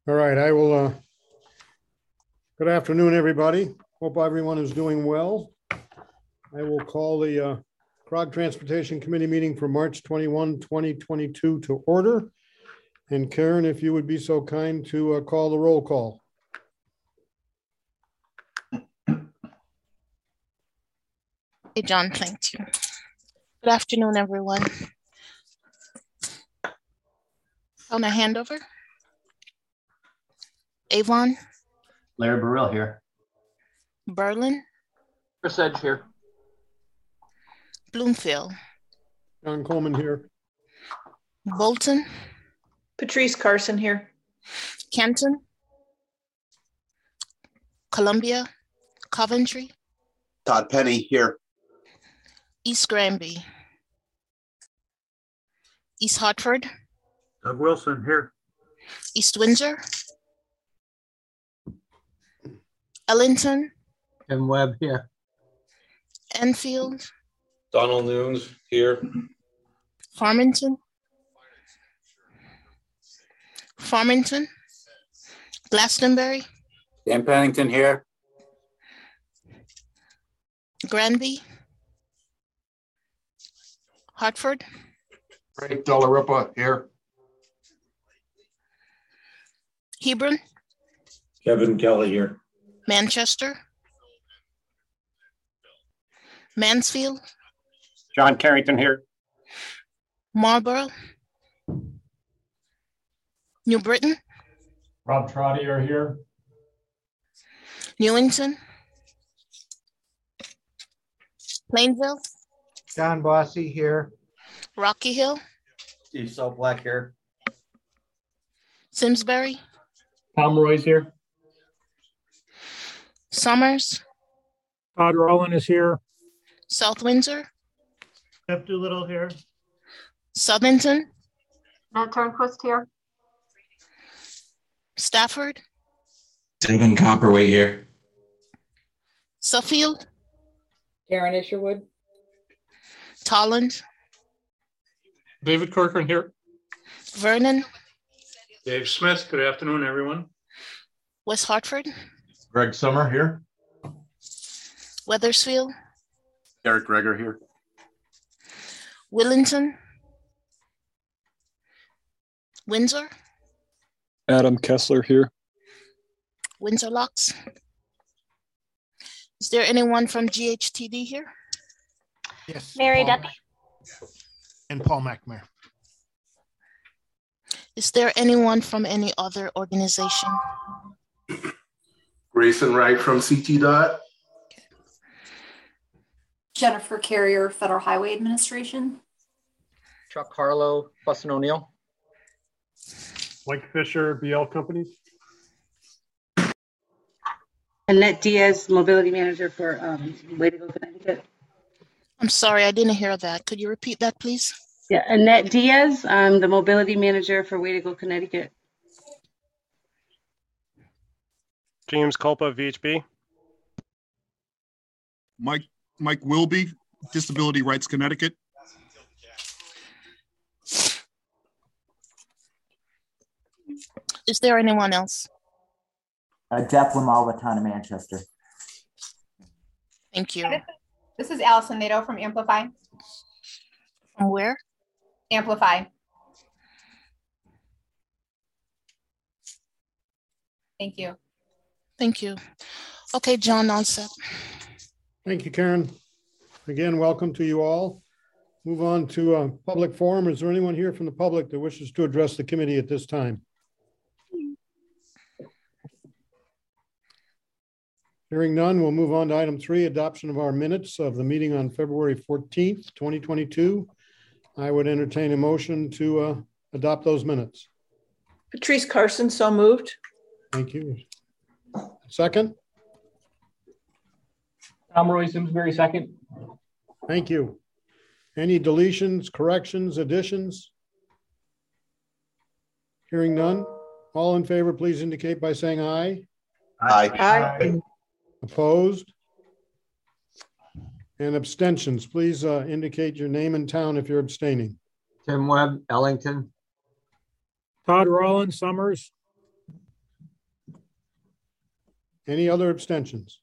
All right, I will, good afternoon, everybody. Hope everyone is doing well. I will call the CROG Transportation Committee meeting for March 21, 2022 to order. And Karen, if you would be so kind to call the roll call. Hey, John, thank you. Good afternoon, everyone. On a handover. Avon. Larry Burrell here. Berlin. Chris Edge here. Bloomfield. John Coleman here. Bolton. Patrice Carson here. Canton. Columbia. Coventry. Todd Penny here. East Granby. East Hartford. Doug Wilson here. East Windsor. Ellington. Tim Webb here. Enfield. Donald Nunes here. Farmington. Glastonbury. Dan Pennington here. Granby. Hartford. Frank Delarippa here. Hebron. Kevin Kelly here. Manchester. Mansfield. John Carrington here. Marlborough. New Britain. Rob Trottier here. Newington. Plainville. John Bossy here. Rocky Hill. Steve Black here. Simsbury. Tom Roy's here. Somers. Todd Rowland is here. South Windsor. Jeff Doolittle here. Southington. Matt Turnquist here. Stafford. Stephen Copperway here. Suffield. Karen Isherwood. Tolland. David Corcoran here. Vernon. Dave Smith. Good afternoon, everyone. West Hartford. Greg Summer here. Wethersfield. Eric Greger here. Willington. Windsor. Adam Kessler here. Windsor Locks. Is there anyone from GHTD here? Yes. Mary Duffy. And Paul McNamara. Is there anyone from any other organization? Grayson Wright from CT Dot. Jennifer Carrier, Federal Highway Administration. Chuck Harlow, Bussin O'Neill. Mike Fisher, BL Companies. Annette Diaz, Mobility Manager for Way to Go Connecticut. I'm sorry, I didn't hear that. Could you repeat that, please? Yeah, Annette Diaz, I'm the Mobility Manager for Way to Go Connecticut. James Culpa, VHB. Mike Wilby, Disability Rights Connecticut. Is there anyone else? Jeff Lamal, the town of Manchester. Thank you. This is Allison Nato from Amplify. From where? Amplify. Thank you. Thank you. Okay, John, all set. Thank you, Karen. Again, welcome to you all. Move on to a public forum. Is there anyone here from the public that wishes to address the committee at this time? Hearing none, we'll move on to item 3, adoption of our minutes of the meeting on February 14th, 2022. I would entertain a motion to adopt those minutes. Patrice Carson, so moved. Thank you. Second? Tom Roy Simsbury, second. Thank you. Any deletions, corrections, additions? Hearing none. All in favor, please indicate by saying aye. Aye. Aye. Opposed? And abstentions, please indicate your name and town if you're abstaining. Tim Webb, Ellington. Todd Rollins, Summers. Any other abstentions?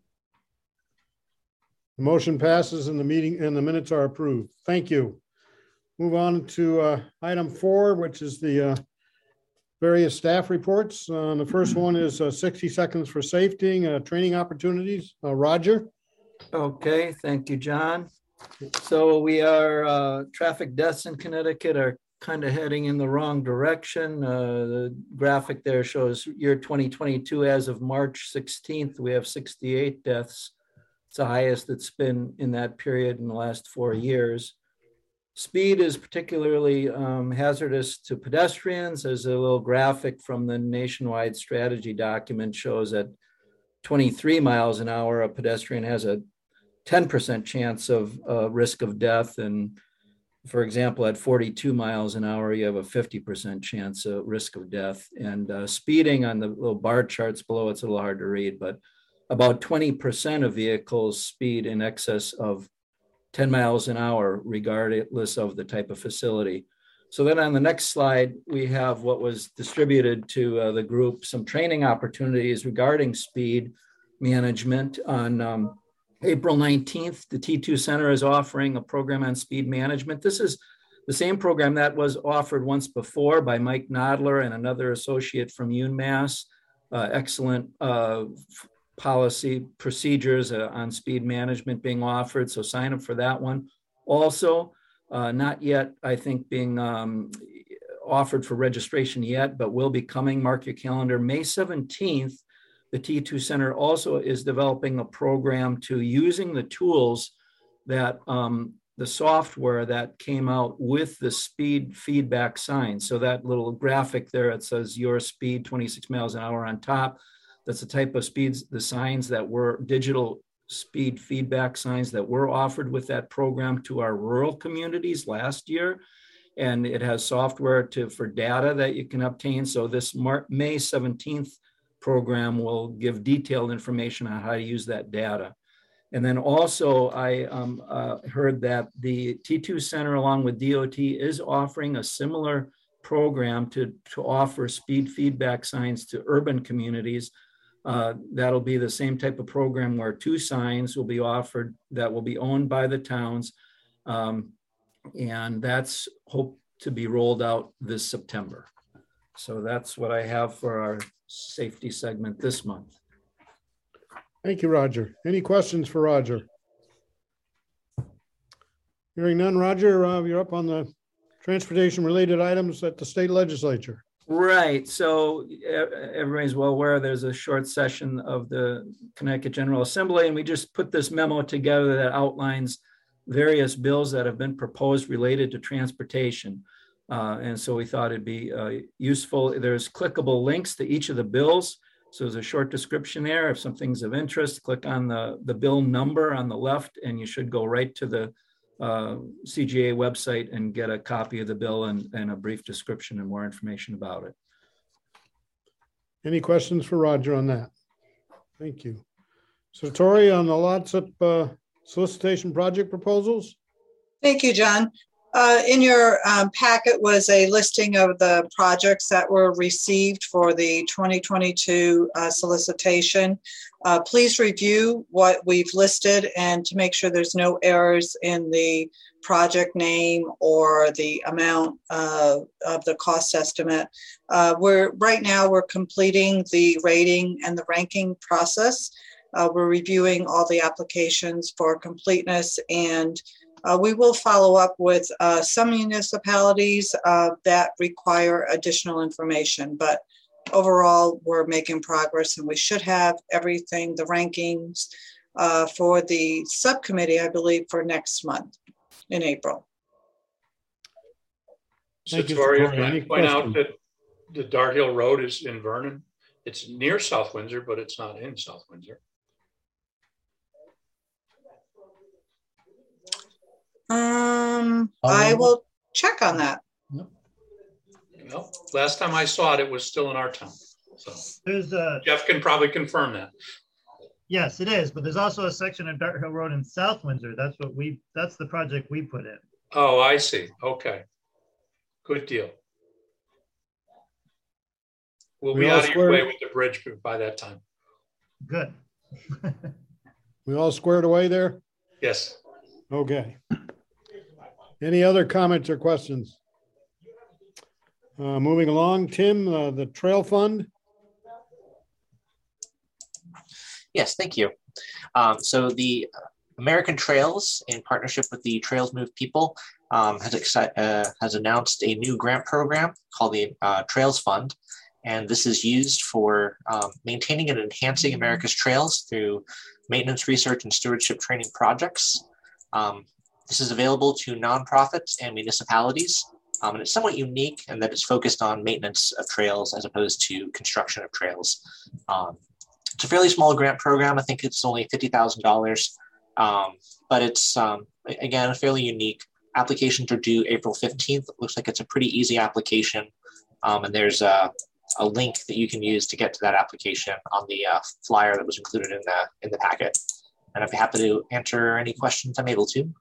The motion passes and the meeting and the minutes are approved. Thank you. Move on to item 4, which is the various staff reports. The first one is 60 seconds for safety, training opportunities. Roger. Okay, thank you, John. So we are, traffic deaths in Connecticut are kind of heading in the wrong direction. The graphic there shows year 2022 as of March 16th, we have 68 deaths. It's the highest it's been in that period in the last 4 years. Speed is particularly hazardous to pedestrians. As a little graphic from the nationwide strategy document shows that 23 miles an hour, a pedestrian has a 10% chance of risk of death. And for example, at 42 miles an hour, you have a 50% chance of risk of death. And speeding on the little bar charts below, it's a little hard to read, but about 20% of vehicles speed in excess of 10 miles an hour, regardless of the type of facility. So then on the next slide, we have what was distributed to the group, some training opportunities regarding speed management. On April 19th, the T2 Center is offering a program on speed management. This is the same program that was offered once before by Mike Nodler and another associate from UMass. Excellent policy procedures on speed management being offered. So sign up for that one. Also, not yet, I think, being offered for registration yet, but will be coming. Mark your calendar. May 17th, the T2 Center also is developing a program to using the tools that the software that came out with the speed feedback sign. So that little graphic there, it says your speed 26 miles an hour on top. That's the type of speeds, the signs that were digital speed feedback signs that were offered with that program to our rural communities last year. And it has software for data that you can obtain. So this May 17th program will give detailed information on how to use that data. And then also I heard that the T2 Center along with DOT is offering a similar program to offer speed feedback signs to urban communities. That'll be the same type of program where 2 signs will be offered that will be owned by the towns. And that's hoped to be rolled out this September. So that's what I have for our safety segment this month. Thank you, Roger. Any questions for Roger? Hearing none, Roger, you're up on the transportation related items at the state legislature. Right. So everybody's well aware there's a short session of the Connecticut General Assembly, and we just put this memo together that outlines various bills that have been proposed related to transportation. And so we thought it'd be useful. There's clickable links to each of the bills. So there's a short description there. If something's of interest, click on the bill number on the left, and you should go right to the CGA website and get a copy of the bill and a brief description and more information about it. Any questions for Roger on that? Thank you. So Tori, on the lots of solicitation project proposals. Thank you, John. In your packet was a listing of the projects that were received for the 2022 solicitation. Please review what we've listed and to make sure there's no errors in the project name or the amount of the cost estimate. Right now we're completing the rating and the ranking process. We're reviewing all the applications for completeness, and we will follow up with some municipalities that require additional information, but overall we're making progress, and we should have everything, the rankings for the subcommittee, I believe, for next month in April. So Tori, I point out that the Dart Hill Road is in Vernon. It's near South Windsor, but it's not in South Windsor. I will check on that. Well, last time I saw it, it was still in our town. So there's Jeff can probably confirm that. Yes, it is, but there's also a section of Dart Hill Road in South Windsor. That's the project we put in. Oh, I see. Okay. Good deal. We'll be out of your way with the bridge by that time. Good. We all squared away there? Yes. Okay. Any other comments or questions? Moving along, Tim, the Trail Fund. Yes, thank you. So the American Trails, in partnership with the Trails Move People, has announced a new grant program called the Trails Fund. And this is used for maintaining and enhancing America's trails through maintenance, research, and stewardship training projects. This is available to nonprofits and municipalities. And it's somewhat unique in that it's focused on maintenance of trails as opposed to construction of trails. It's a fairly small grant program. I think it's only $50,000, but it's, again, fairly unique. Applications are due April 15th. It looks like it's a pretty easy application. And there's a link that you can use to get to that application on the flyer that was included in the packet. And I'd be happy to answer any questions I'm able to.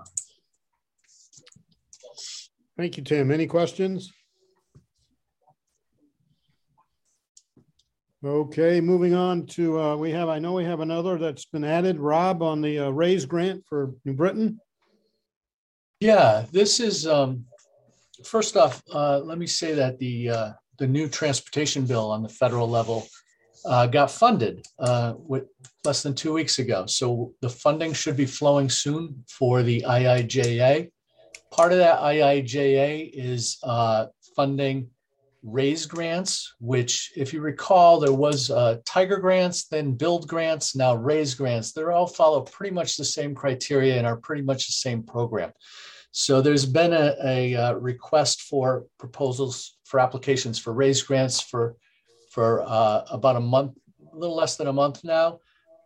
Thank you, Tim. Any questions? Okay, moving on to, I know we have another that's been added, Rob, on the RAISE grant for New Britain. Yeah, this is, first off, let me say that the new transportation bill on the federal level got funded with less than 2 weeks ago. So the funding should be flowing soon for the IIJA. Part of that IIJA is funding RAISE grants, which, if you recall, there was Tiger grants, then Build grants, now RAISE grants. They all follow pretty much the same criteria and are pretty much the same program. So there's been a request for proposals for applications for RAISE grants for about a month, a little less than a month now.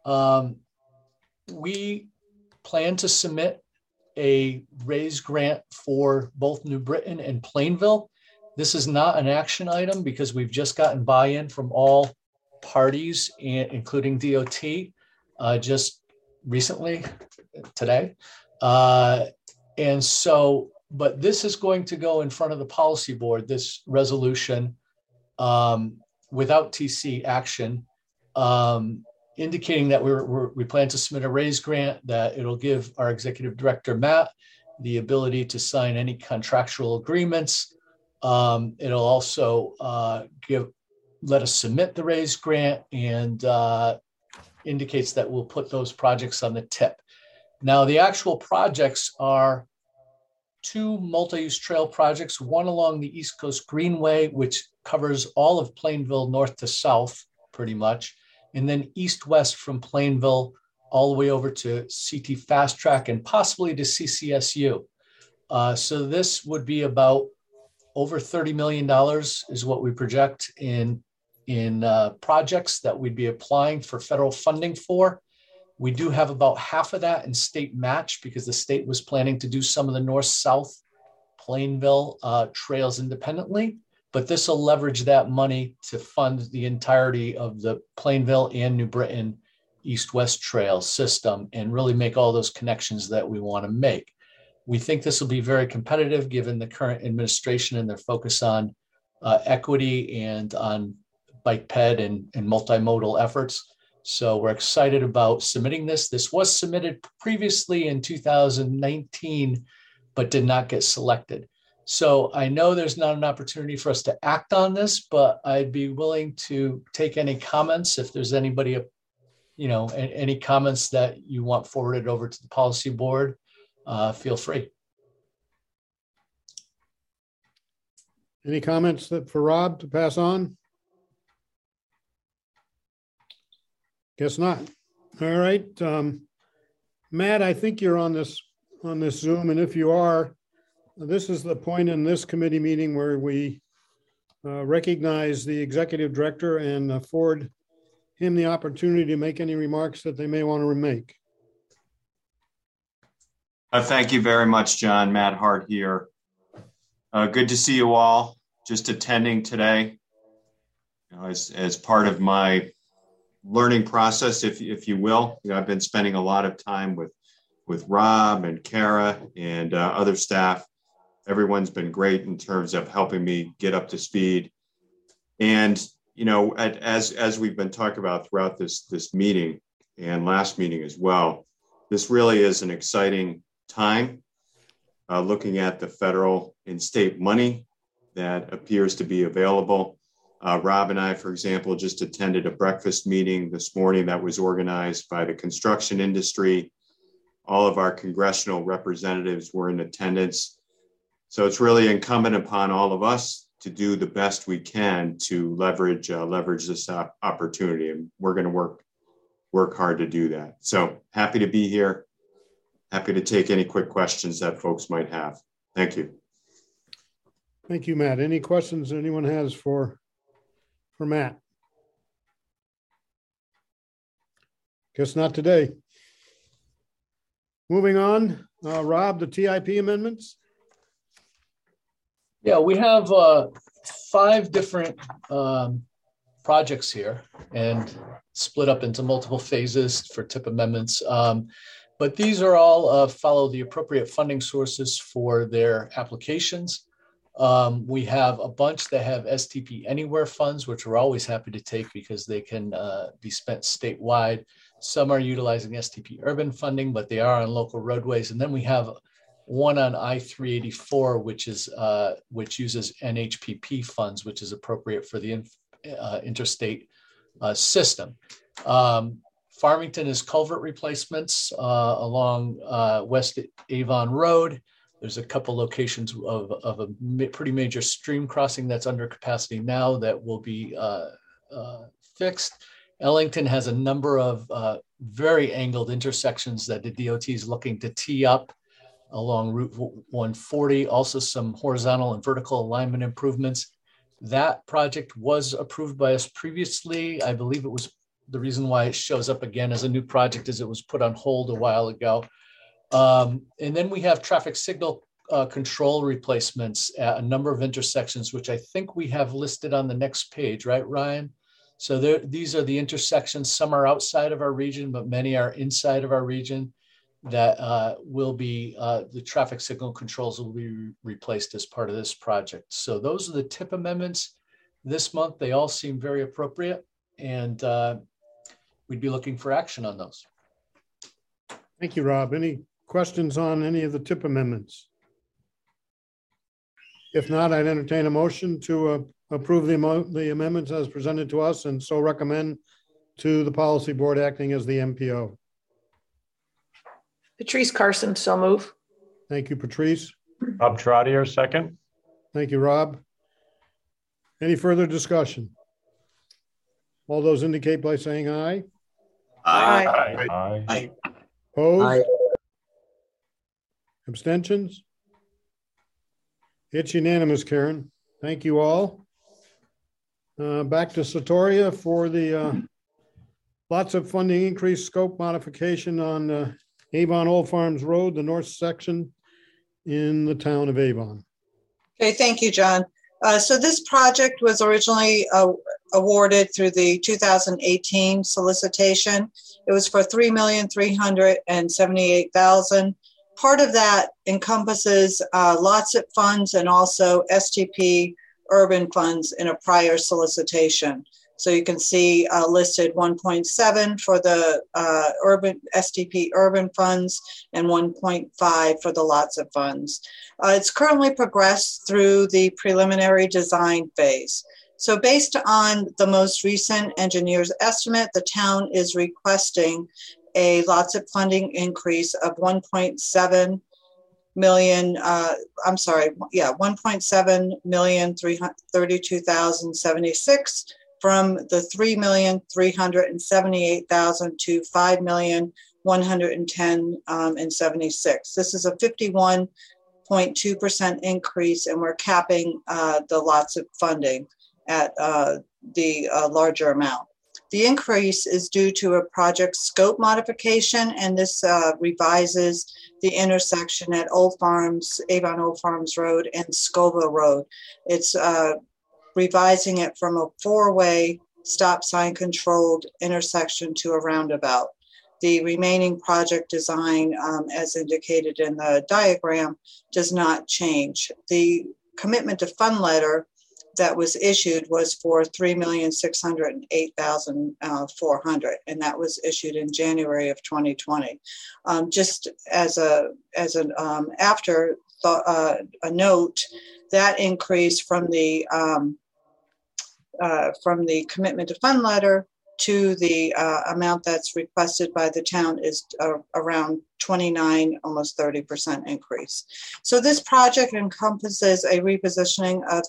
We plan to submit a RAISE grant for both New Britain and Plainville. This is not an action item because we've just gotten buy-in from all parties, including DOT, just recently, today. And so, but this is going to go in front of the policy board, this resolution, without TC action, indicating that we plan to submit a RAISE grant, that it'll give our executive director, Matt, the ability to sign any contractual agreements. It'll also let us submit the RAISE grant, and indicates that we'll put those projects on the tip. Now, the actual projects are 2 multi-use trail projects, one along the East Coast Greenway, which covers all of Plainville north to south, pretty much, and then east-west from Plainville all the way over to CT Fast Track and possibly to CCSU. So this would be about over $30 million is what we project in projects that we'd be applying for federal funding for. We do have about half of that in state match because the state was planning to do some of the north-south Plainville trails independently, but this will leverage that money to fund the entirety of the Plainville and New Britain east-west trail system and really make all those connections that we want to make. We think this will be very competitive given the current administration and their focus on equity and on bike ped and multimodal efforts. So we're excited about submitting this. This was submitted previously in 2019, but did not get selected. So I know there's not an opportunity for us to act on this, but I'd be willing to take any comments. If there's anybody, any comments that you want forwarded over to the policy board, feel free. Any comments for Rob to pass on? Guess not. All right. Matt, I think you're on this Zoom, and if you are, this is the point in this committee meeting where we recognize the executive director and afford him the opportunity to make any remarks that they may want to make. Thank you very much, John. Matt Hart here. Good to see you all. Just attending today, as part of my learning process, if you will. I've been spending a lot of time with Rob and Kara and other staff. Everyone's been great in terms of helping me get up to speed. And, you know, as we've been talking about throughout this meeting and last meeting as well, this really is an exciting time looking at the federal and state money that appears to be available. Rob and I, for example, just attended a breakfast meeting this morning that was organized by the construction industry. All of our congressional representatives were in attendance. So it's really incumbent upon all of us to do the best we can to leverage this opportunity. And we're going to work hard to do that. So happy to be here. Happy to take any quick questions that folks might have. Thank you. Thank you, Matt. Any questions that anyone has for Matt? Guess not today. Moving on, Rob, the TIP amendments. Yeah, we have 5 different projects here and split up into multiple phases for TIP amendments. But these are all follow the appropriate funding sources for their applications. We have a bunch that have STP Anywhere funds, which we're always happy to take because they can be spent statewide. Some are utilizing STP urban funding, but they are on local roadways. And then we have one on I-384, which uses NHPP funds, which is appropriate for the interstate system. Farmington is culvert replacements along West Avon Road. There's a couple locations of a pretty major stream crossing that's under capacity now that will be fixed. Ellington has a number of very angled intersections that the DOT is looking to tee up along Route 140, also some horizontal and vertical alignment improvements. That project was approved by us previously. I believe it was the reason why it shows up again as a new project is it was put on hold a while ago. And then we have traffic signal control replacements at a number of intersections, which I think we have listed on the next page, right, Ryan? So these are the intersections. Some are outside of our region, but many are inside of our region that will be, the traffic signal controls will be replaced as part of this project. So those are the TIP amendments this month. They all seem very appropriate, and we'd be looking for action on those. Thank you, Rob. Any questions on any of the TIP amendments? If not, I'd entertain a motion to approve the amendments as presented to us and so recommend to the policy board acting as the MPO. Patrice Carson, so move. Thank you, Patrice. Rob Trotter, second. Thank you, Rob. Any further discussion? All those indicate by saying aye. Aye. Aye. Aye. Aye. Opposed? Aye. Abstentions? It's unanimous, Karen. Thank you all. Back to Satoria for the lots of funding increase scope modification on Avon Old Farms Road, the north section in the town of Avon. Okay, thank you, John. So this project was originally awarded through the 2018 solicitation. It was for $3,378,000. Part of that encompasses LOTSIP funds and also STP urban funds in a prior solicitation. So you can see listed 1.7 for the STP urban funds and 1.5 for the LOTSIP funds. It's currently progressed through the preliminary design phase. So based on the most recent engineer's estimate, the town is requesting a LOTSIP funding increase of 1.7 million, $1.7,332,076 from the $3,378,000 to $5,110,076. This is a 51.2% increase, and we're capping the LOTSIP funding at the larger amount. The increase is due to a project scope modification, and this revises the intersection at Avon Old Farms Road and Scoville Road. It's revising it from a 4-way stop sign controlled intersection to a roundabout. The remaining project design, as indicated in the diagram, does not change. The commitment to fund letter that was issued was for $3,608,400, and that was issued in January of 2020. Just as a note, that increase from the commitment to fund letter to the amount that's requested by the town is around 29, almost 30% increase. So this project encompasses a repositioning of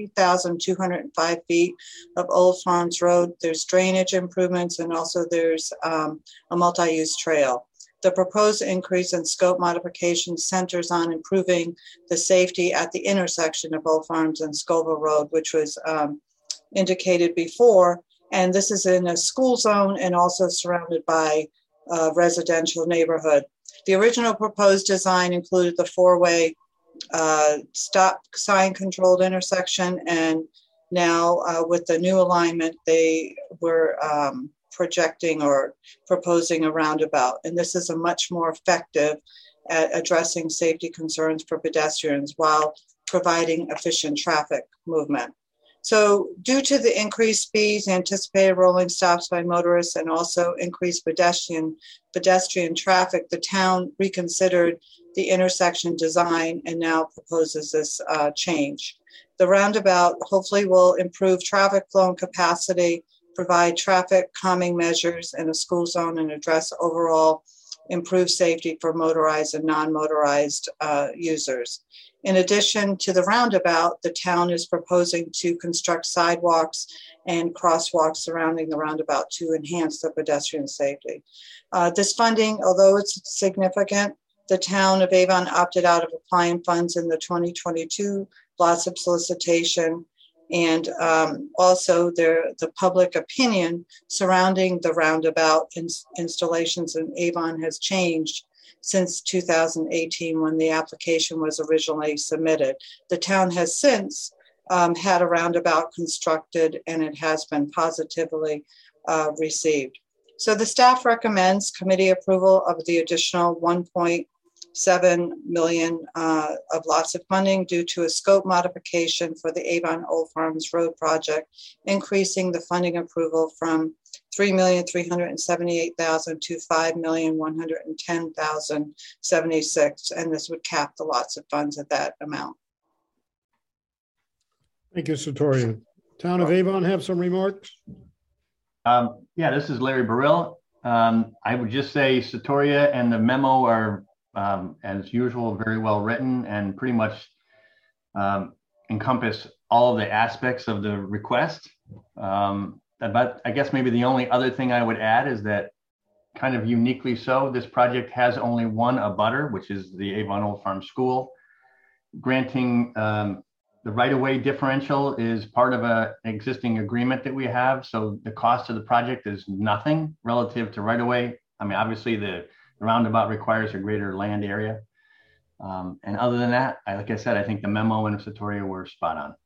3,205 feet of Old Farms Road. There's drainage improvements, and also there's a multi-use trail. The proposed increase in scope modification centers on improving the safety at the intersection of Old Farms and Scoville Road, which was indicated before. And this is in a school zone and also surrounded by a residential neighborhood. The original proposed design included the four-way stop sign controlled intersection, and now with the new alignment, they were projecting or proposing a roundabout. And this is a much more effective at addressing safety concerns for pedestrians while providing efficient traffic movement. So due to the increased speeds, anticipated rolling stops by motorists, and also increased pedestrian traffic, the town reconsidered the intersection design and now proposes this change. The roundabout hopefully will improve traffic flow and capacity, provide traffic calming measures in a school zone, and address overall improved safety for motorized and non-motorized users. In addition to the roundabout, the town is proposing to construct sidewalks and crosswalks surrounding the roundabout to enhance the pedestrian safety. This funding, although it's significant, the town of Avon opted out of applying funds in the 2022 LOTSIP solicitation, and also the public opinion surrounding the roundabout installations in Avon has changed since 2018 when the application was originally submitted. The town has since had a roundabout constructed, and it has been positively received. So the staff recommends committee approval of the additional $1.7 million of lots of funding due to a scope modification for the Avon Old Farms Road project, increasing the funding approval from $3,378,000 to $5,110,076, and this would cap the lots of funds at that amount. Thank you, Satoria. Town of Avon have some remarks? Yeah, this is Larry Burrill. I would just say Satoria and the memo are, as usual, very well written and pretty much encompass all of the aspects of the request. But I guess maybe the only other thing I would add is that, kind of uniquely so, this project has only one abutter, which is the Avon Old Farm School. Granting the right-of-way differential is part of an existing agreement that we have, so the cost of the project is nothing relative to right-of-way. I mean, obviously the roundabout requires a greater land area. And other than that, like I said, I think the memo and Satoria were spot on.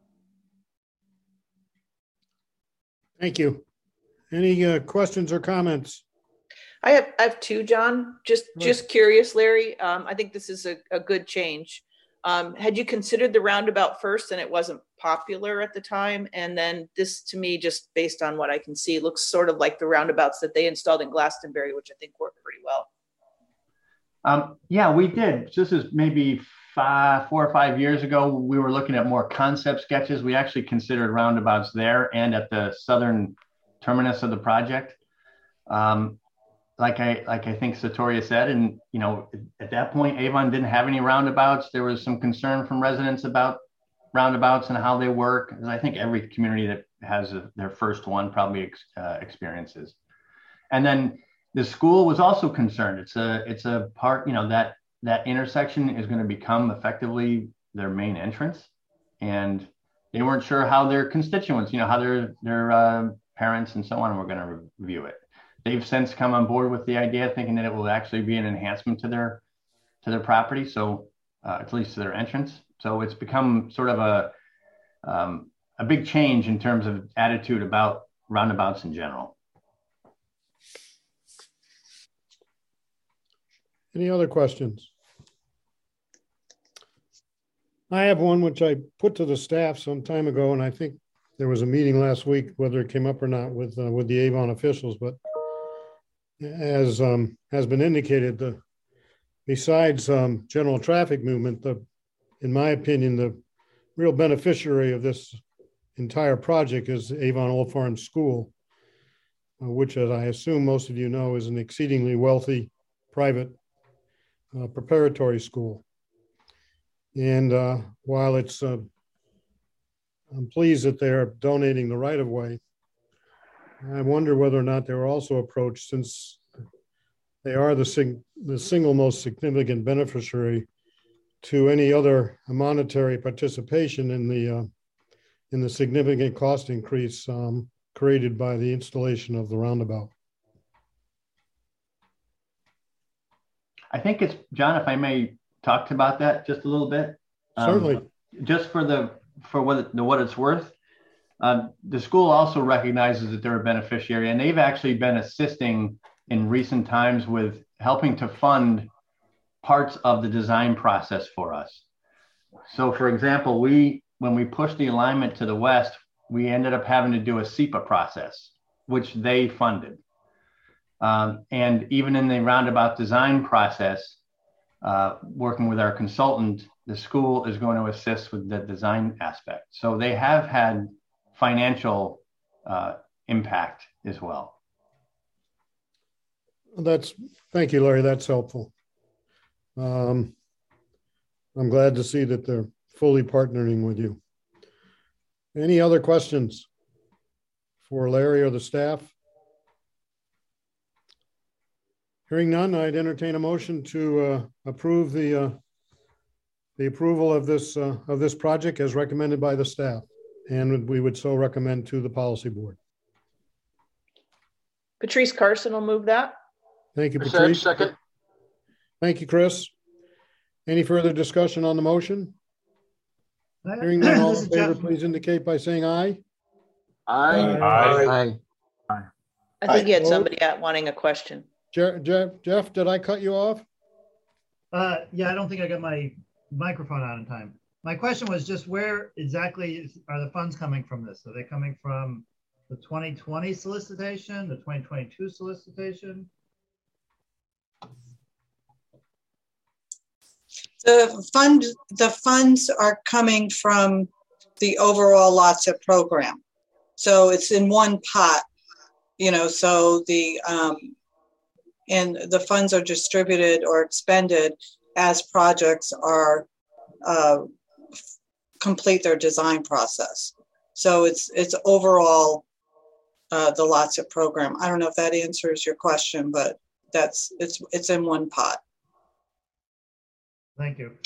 Thank you. Any questions or comments? I have two, John. Just curious, Larry. I think this is a good change. Had you considered the roundabout first and it wasn't popular at the time? And then this, to me, just based on what I can see, looks sort of like the roundabouts that they installed in Glastonbury, which I think worked pretty well. Yeah, we did. This is maybe 4 or 5 years ago. We were looking at more concept sketches. We actually considered roundabouts there and at the southern terminus of the project. Like I think Satoria said, and you know, at that point, Avon didn't have any roundabouts. There was some concern from residents about roundabouts and how they work. And I think every community that has their first one probably experiences. And then the school was also concerned. It's a part, you know, that intersection is going to become effectively their main entrance, and they weren't sure how their constituents, you know, how their parents and so on were going to view it. They've since come on board with the idea, thinking that it will actually be an enhancement to their property, so at least to their entrance. So it's become sort of a big change in terms of attitude about roundabouts in general. Any other questions? I have one which I put to the staff some time ago, and I think there was a meeting last week, whether it came up or not with the Avon officials, but as has been indicated, besides general traffic movement, in my opinion, the real beneficiary of this entire project is Avon Old Farm School, which, as I assume most of you know, is an exceedingly wealthy private preparatory school. And while it's, I'm pleased that they're donating the right of way, I wonder whether or not they were also approached, since they are the single most significant beneficiary, to any other monetary participation in the significant cost increase created by the installation of the roundabout. I think it's, John, if I may talk about that just a little bit. Certainly. Just for what it's worth. The school also recognizes that they're a beneficiary, and they've actually been assisting in recent times with helping to fund parts of the design process for us. So for example, when we pushed the alignment to the west, we ended up having to do a SEPA process, which they funded. And even in the roundabout design process, working with our consultant, the school is going to assist with the design aspect. So they have had financial impact as well. Thank you, Larry. That's helpful. I'm glad to see that they're fully partnering with you. Any other questions for Larry or the staff? Hearing none, I'd entertain a motion to approve the approval of this project as recommended by the staff, and we would so recommend to the policy board. Patrice Carson will move that. Thank you, Patrice. Second. Thank you, Chris. Any further discussion on the motion? Hearing none, all in favor, please indicate by saying aye. Aye. I think you had somebody wanting a question. Jeff, did I cut you off? Yeah, I don't think I got my microphone on in time. My question was just where exactly are the funds coming from this? Are they coming from the 2020 solicitation, the 2022 solicitation? The funds are coming from the overall LOTSIP program. So it's in one pot, so and the funds are distributed or expended as projects are complete their design process. So it's overall the LOTSIP program. I don't know if that answers your question, but it's in one pot. Thank you.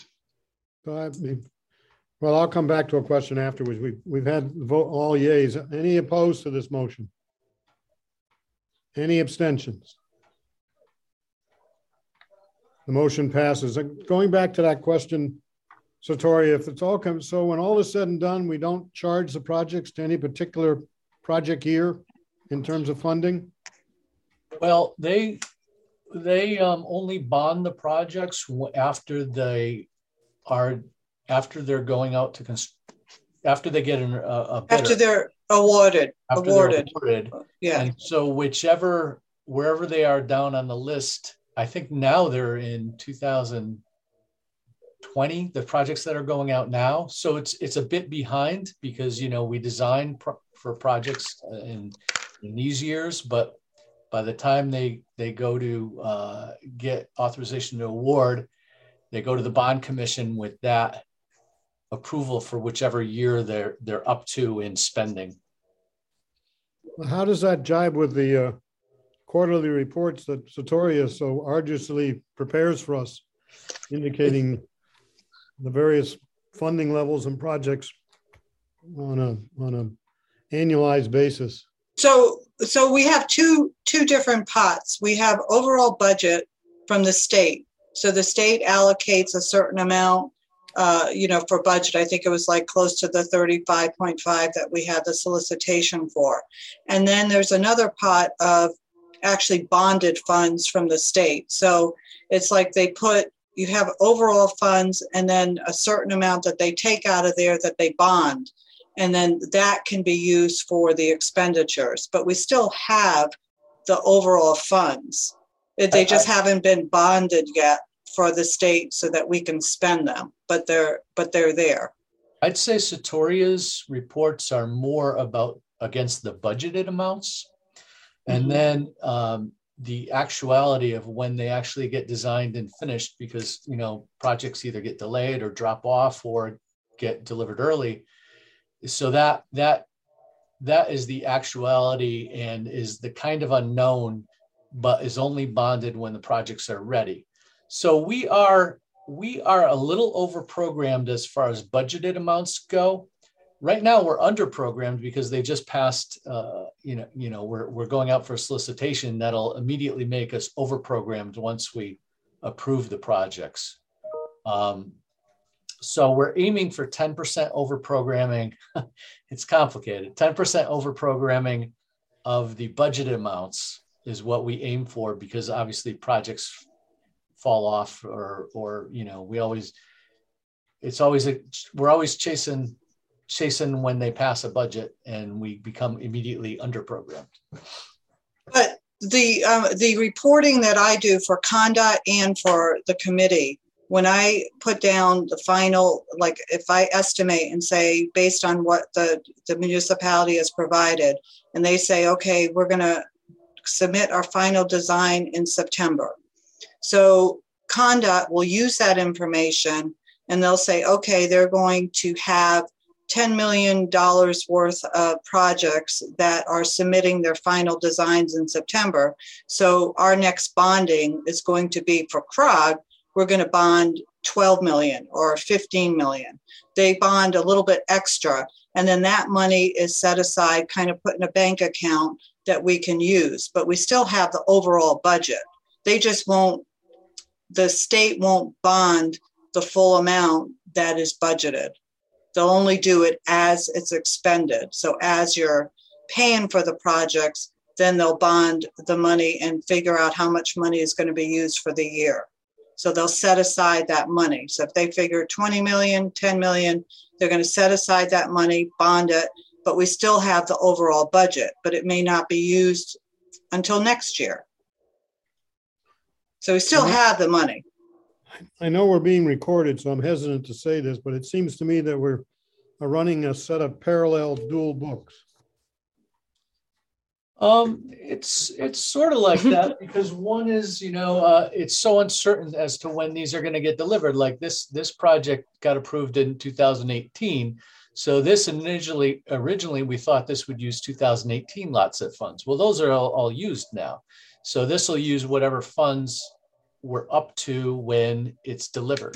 Well, I'll come back to a question afterwards. We've had vote all yeas. Any opposed to this motion? Any abstentions? The motion passes. Going back to that question, Satori, if it's all comes, so when all is said and done, we don't charge the projects to any particular project year in terms of funding? Well, they only bond the projects after they're going out to after they get a bidder. After they're awarded. Yeah. And so wherever they are down on the list, I think now they're in 2020, the projects that are going out now. So it's a bit behind because, we design for projects in these years, but by the time they go to get authorization to award, they go to the bond commission with that approval for whichever year they're up to in spending. How does that jibe with the quarterly reports that Satori so arduously prepares for us, indicating the various funding levels and projects on a annualized basis? So we have two different pots. We have overall budget from the state. So the state allocates a certain amount, for budget. I think it was like close to the 35.5 that we had the solicitation for. And then there's another pot of actually bonded funds from the state. So it's like they put you have overall funds and then a certain amount that they take out of there that they bond. And then that can be used for the expenditures, but we still have the overall funds. They just haven't been bonded yet for the state so that we can spend them, but they're there. I'd say Satoria's reports are more about against the budgeted amounts. And then the actuality of when they actually get designed and finished, because, you know, projects either get delayed or drop off or get delivered early. So that is the actuality and is the kind of unknown, but is only bonded when the projects are ready. So we are a little over programmed as far as budgeted amounts go. Right now we're under programmed because they just passed, we're going out for a solicitation that'll immediately make us over programmed once we approve the projects. So we're aiming for 10% over programming. It's complicated. 10% over programming of the budgeted amounts is what we aim for, because obviously projects fall off or you know, we're always chasing when they pass a budget and we become immediately under programmed. But the reporting that I do for CONDOT and for the committee, when I put down the final, like if I estimate and say, based on what the municipality has provided, and they say, okay, we're going to submit our final design in September. So CONDOT will use that information and they'll say, okay, they're going to have $10 million worth of projects that are submitting their final designs in September. So our next bonding is going to be for CROG. We're going to bond 12 million or 15 million. They bond a little bit extra. And then that money is set aside, kind of put in a bank account that we can use, but we still have the overall budget. They just won't, the state won't bond the full amount that is budgeted. They'll only do it as it's expended. So as you're paying for the projects, then they'll bond the money and figure out how much money is going to be used for the year. So they'll set aside that money. So if they figure 20 million, 10 million, they're going to set aside that money, bond it, but we still have the overall budget, but it may not be used until next year. So we still have the money. I know we're being recorded, so I'm hesitant to say this, but it seems to me that we're running a set of parallel dual books. It's sort of like that because one is, it's so uncertain as to when these are going to get delivered. Like this project got approved in 2018. So this originally we thought this would use 2018 lot set funds. Well, those are all used now. So this will use whatever funds we're up to when it's delivered.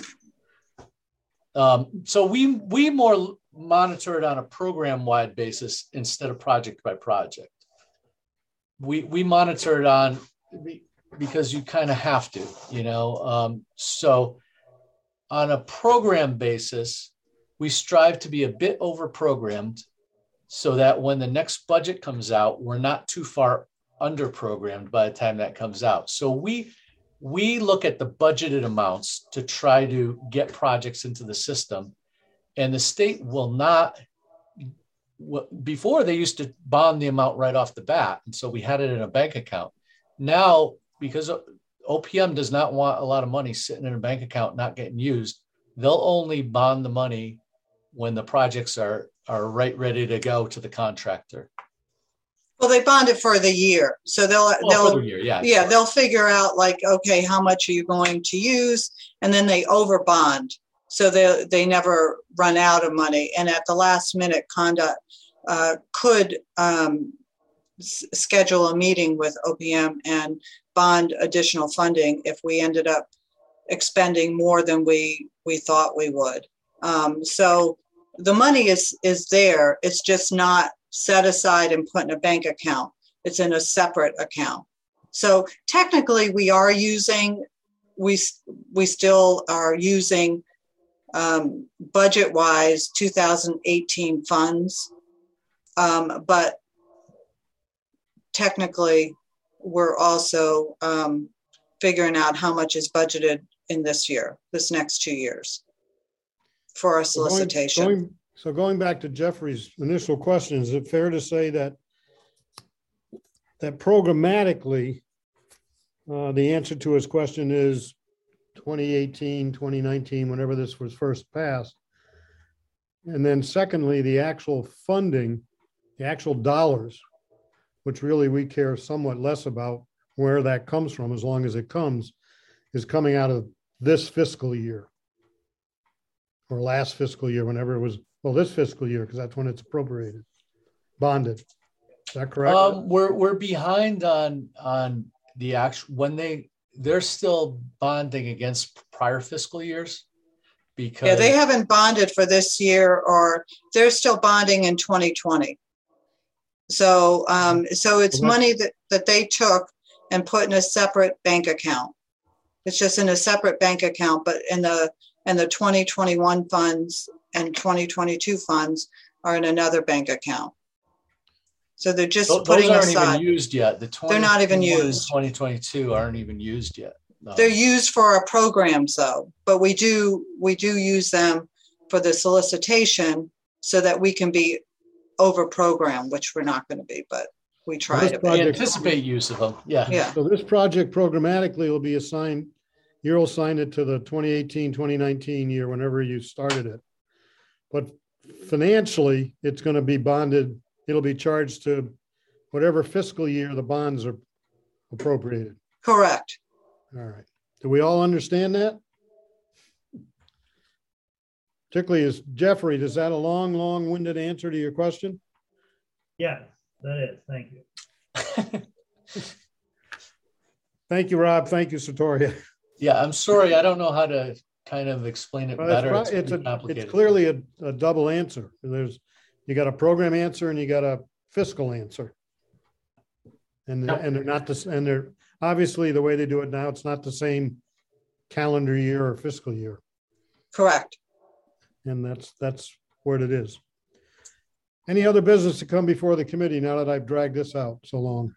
So we more monitor it on a program-wide basis instead of project by project. We monitor it on because you kind of have to, so on a program basis, we strive to be a bit over programmed so that when the next budget comes out, we're not too far under programmed by the time that comes out. So we look at the budgeted amounts to try to get projects into the system, and the state will not. Before they used to bond the amount right off the bat, and so we had it in a bank account. Now, because OPM does not want a lot of money sitting in a bank account not getting used, they'll only bond the money when the projects are ready to go to the contractor. Well, they bond it for the year, so they'll figure out like, okay, how much are you going to use, and then they over bond. So they never run out of money. And at the last minute, CONDOT could schedule a meeting with OPM and bond additional funding if we ended up expending more than we thought we would. So the money is there. It's just not set aside and put in a bank account. It's in a separate account. So technically we still are using budget-wise 2018 funds, but technically we're also figuring out how much is budgeted in this year, this next 2 years for our solicitation. Going back to Jeffrey's initial question, is it fair to say that programmatically, the answer to his question is 2018, 2019, whenever this was first passed? And then secondly, the actual funding, the actual dollars, which really we care somewhat less about where that comes from, as long as it comes, is coming out of this fiscal year or last fiscal year, whenever it was, well, this fiscal year, because that's when it's appropriated, bonded. Is that correct? We're behind on the actual, when they're still bonding against prior fiscal years. Because yeah, they haven't bonded for this year, or they're still bonding in 2020. So it's money that they took and put in a separate bank account. It's just in a separate bank account, but in the 2021 funds and 2022 funds are in another bank account. So they're just putting those aren't aside. even used yet. They're not even used. 2022 aren't even used yet. No. They're used for our programs though, but we do use them for the solicitation so that we can be over programmed, which we're not going to be, but we try to be. We anticipate use of them. Yeah. Yeah. So this project programmatically will be assigned, you'll assign it to the 2018, 2019 year, whenever you started it. But financially, it's going to be bonded. It'll be charged to whatever fiscal year the bonds are appropriated. Correct. All right. Do we all understand that? Particularly as Jeffrey, is that a long-winded answer to your question? Yes, that is. Thank you. Thank you, Rob. Thank you, Satoria. Yeah, I'm sorry. I don't know how to kind of explain it better. It's clearly a double answer. You got a program answer and you got a fiscal answer. And they're not this, and they're obviously the way they do it now, it's not the same calendar year or fiscal year. Correct. And that's what it is. Any other business to come before the committee now that I've dragged this out so long?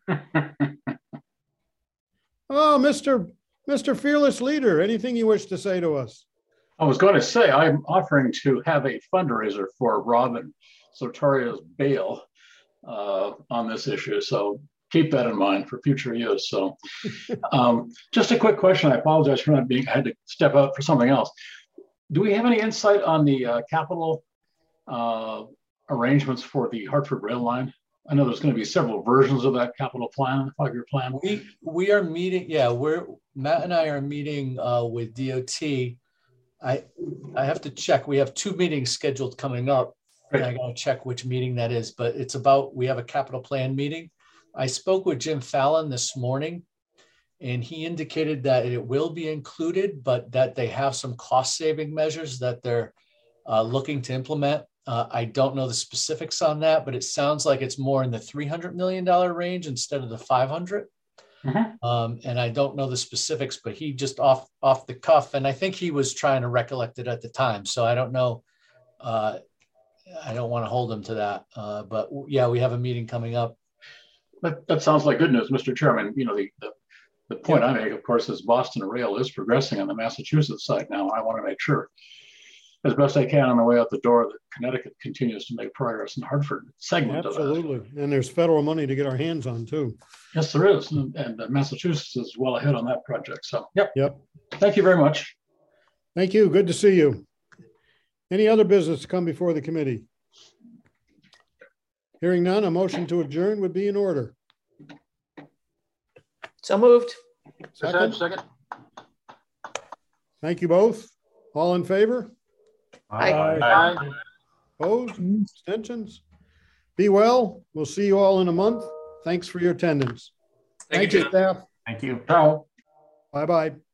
Oh, Mr. Fearless Leader, anything you wish to say to us? I was going to say, I'm offering to have a fundraiser for Robin Sotoria's bail on this issue. So keep that in mind for future use. So just a quick question. I apologize for not being, I had to step out for something else. Do we have any insight on the capital arrangements for the Hartford rail line? I know there's going to be several versions of that capital plan, 5-year plan. We are meeting, yeah, Matt and I are meeting with DOT. I have to check. We have 2 meetings scheduled coming up. And I got to check which meeting that is, but it's about, we have a capital plan meeting. I spoke with Jim Fallon this morning, and he indicated that it will be included, but that they have some cost saving measures that they're looking to implement. I don't know the specifics on that, but it sounds like it's more in the $300 million range instead of the 500. And I don't know the specifics, but he just off the cuff, and I think he was trying to recollect it at the time. So I don't know. I don't want to hold him to that. But yeah, we have a meeting coming up. That sounds like good news, Mr. Chairman. You know, the point I make, of course, is Boston Rail is progressing on the Massachusetts side now. I want to make sure, as best I can on the way out the door, that Connecticut continues to make progress in the Hartford segment of that. Absolutely. And there's federal money to get our hands on too. Yes, there is. And Massachusetts is well ahead on that project. So, Yep. Thank you very much. Thank you. Good to see you. Any other business to come before the committee? Hearing none, a motion to adjourn would be in order. So moved. Second. Thank you both. All in favor? Aye. Opposed? Abstentions? Be well. We'll see you all in a month. Thanks for your attendance. Thank you, you, staff. Thank you. Ciao. Bye-bye.